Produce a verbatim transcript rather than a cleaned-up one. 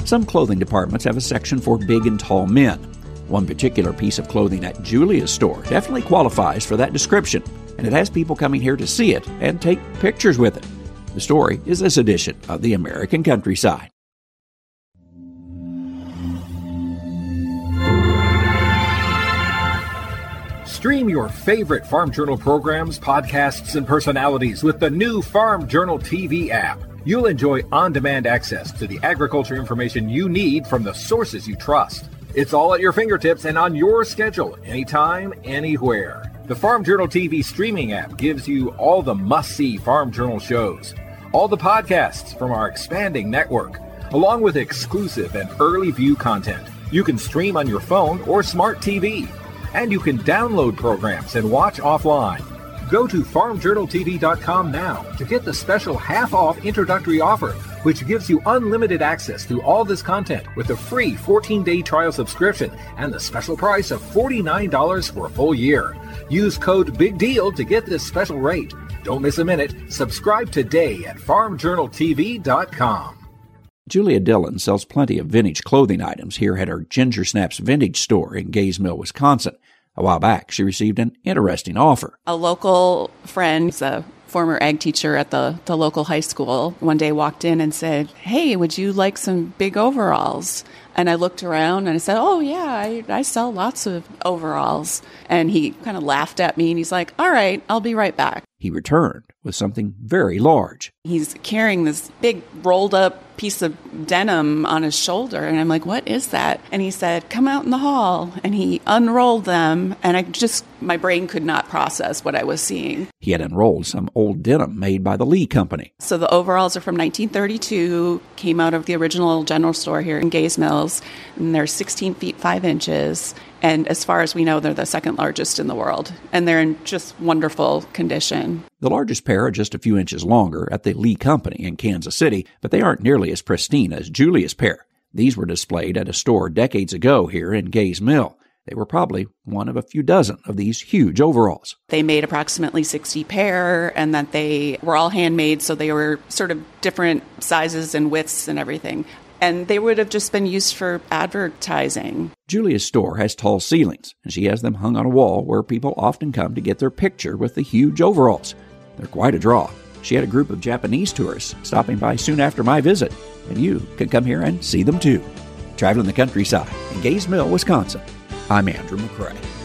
Some clothing departments have a section for big and tall men. One particular piece of clothing at Julia's store definitely qualifies for that description, and it has people coming here to see it and take pictures with it. The story is this edition of The American Countryside. Stream your favorite Farm Journal programs, podcasts, and personalities with the new Farm Journal T V app. You'll enjoy on-demand access to the agriculture information you need from the sources you trust. It's all at your fingertips and on your schedule, anytime, anywhere. The Farm Journal T V streaming app gives you all the must-see Farm Journal shows, all the podcasts from our expanding network, along with exclusive and early view content. You can stream on your phone or smart T V, and you can download programs and watch offline. Go to farm journal t v dot com now to get the special half-off introductory offer, which gives you unlimited access to all this content with a free fourteen-day trial subscription and the special price of forty-nine dollars for a full year. Use code BIGDEAL to get this special rate. Don't miss a minute. Subscribe today at farm journal t v dot com. Julia Dillon sells plenty of vintage clothing items here at her Ginger Snaps Vintage store in Gays Mill, Wisconsin. A while back, she received an interesting offer. A local friend, a former ag teacher at the, the local high school, one day walked in and said, "Hey, would you like some big overalls?" And I looked around and I said, "Oh, yeah, I, I sell lots of overalls." And he kind of laughed at me and he's like, "All right, I'll be right back." He returned with something very large. He's carrying this big rolled up piece of denim on his shoulder. And I'm like, "What is that?" And he said, "Come out in the hall." And he unrolled them. And I just, my brain could not process what I was seeing. He had unrolled some old denim made by the Lee Company. So the overalls are from nineteen thirty-two, came out of the original general store here in Gays Mills. And they're sixteen feet, five inches. And as far as we know, they're the second largest in the world. And they're in just wonderful condition. The largest pair are just a few inches longer at the Lee Company in Kansas City, but they aren't nearly as pristine as Julia's pair. These were displayed at a store decades ago here in Gays Mill. They were probably one of a few dozen of these huge overalls. They made approximately sixty pair, and that they were all handmade, so they were sort of different sizes and widths and everything. And they would have just been used for advertising. Julia's store has tall ceilings, and she has them hung on a wall where people often come to get their picture with the huge overalls. They're quite a draw. She had a group of Japanese tourists stopping by soon after my visit, and you can come here and see them too. Traveling the countryside in Gays Mill, Wisconsin, I'm Andrew McCrae.